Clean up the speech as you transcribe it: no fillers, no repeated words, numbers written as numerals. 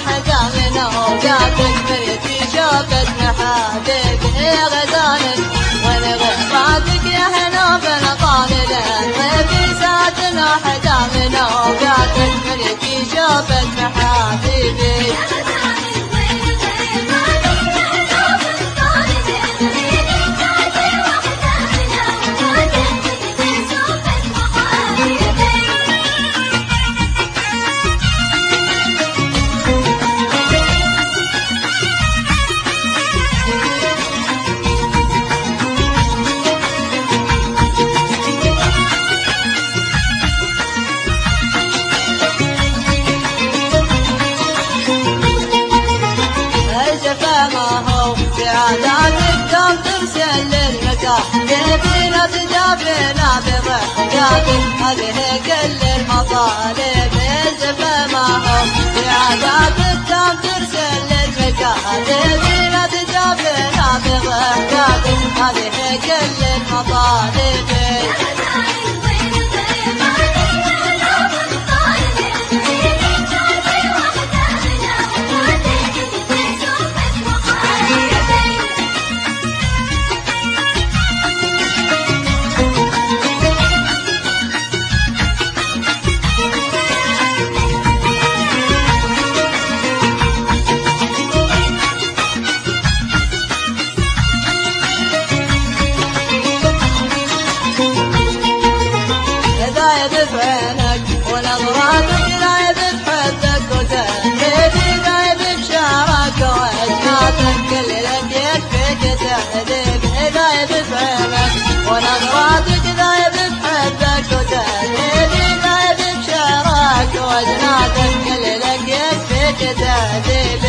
حجامنا وجاتك مريتي شوفت محابيب يا غزالك ونغفاتك يا حنوف القانل طيب ساتنا حجامنا وجاتك مريتي شوفت محابيبي عاداتك دوم ترسل للمكان جبينا تجابنا بضحكاتك هذه كل المطالب الزفا ما هو بعاداتك دوم ترسل للمكان جبينا تجابنا بضحكاتك هذه كل المطالب بعينك ونظراتك لايب بحبك وتهديدي لايب بشعرك وأجناتك كل لك يكفيك تهديد لايب بعينك ونظراتك لايب بحبك وتهديدي لايب بشعرك وأجناتك كل لك يكفيك تهديد